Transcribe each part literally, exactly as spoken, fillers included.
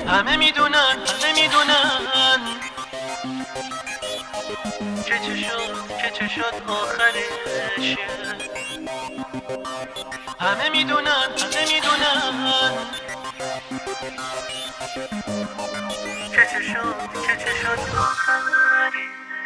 همه میدونن همه میدونن که چه شد که چه شد آخرش. همه میدونن همه میدونن که چه شد که چه شد آخرش.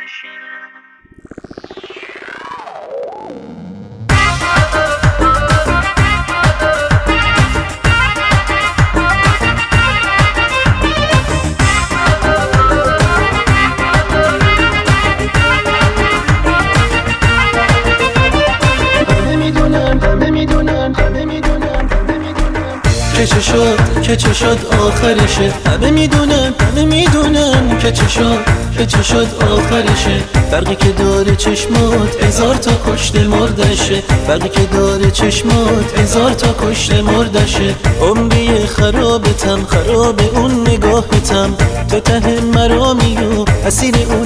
که چه شد که چه شد آخرشه. همه میدونن همه میدونن که چه شد که چه شد آخرشه. فرقی که داره چشمات هزار تا کشته مردشه. فرقی که داره چشمات هزار تا کشته مردشه. عمری خرابتم خراب اون نگاهتم. تو ته مرامی و اسیر اون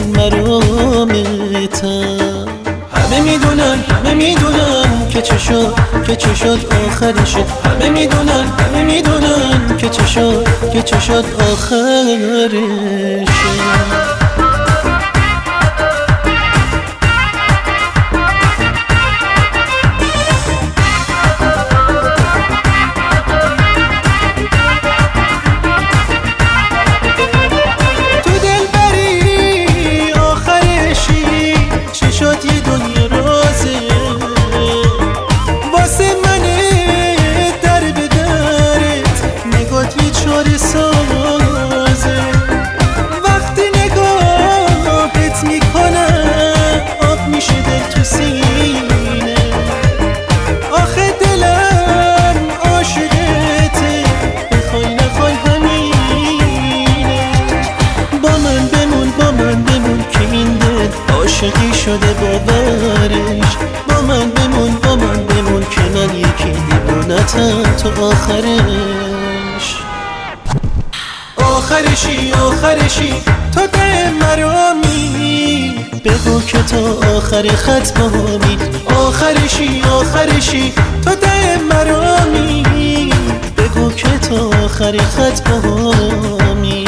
مرامتم. همه میدونن همه میدونن که چه شد که چه شد آخرشه. همه میدونن همه میدونن که چه شد که چه شد آخرشه. وقتی نگاهت میکنم آب میشه دل تو سینه. آخه دلم عاشقته بخوای نخوای همینه. با من بمون با من بمون که این دل عاشقی شده باورش. با من بمون با من بمون که من یکی دیوونتم تو آخرش. آخرشی آخرشی تو ده مرامی. بگو که تا آخر خط بامی. آخرشی آخرشی تو ده مرامی. بگو که تا آخر خط بامی.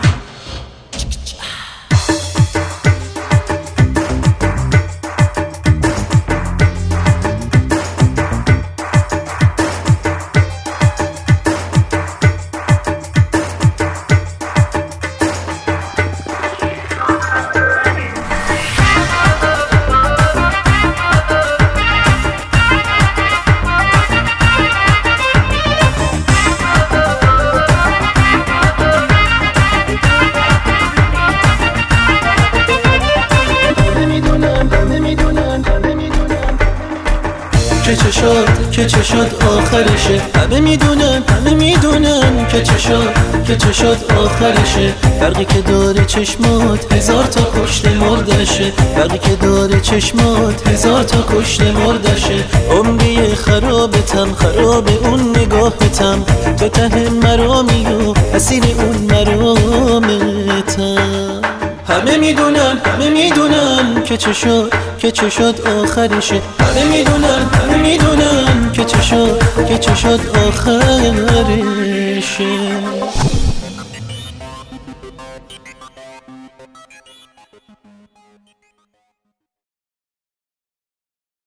که چه شد که چه شد آخرشه. همه میدونن همه میدونن که چه شد که چه شد آخرشه. فرقی که داره چشمات هزار تا کشته مردشه. فرقی که داره چشمات هزار تا کشته مردشه. عمری خرابتم خراب اون نگاهتم. تو ته مرامی و اسیر اون مرامتم. همه میدونن همه میدونن که چه شد که چه شد آخرشه. همه میدونن همه میدونن که چه شد که چه شد آخرشه.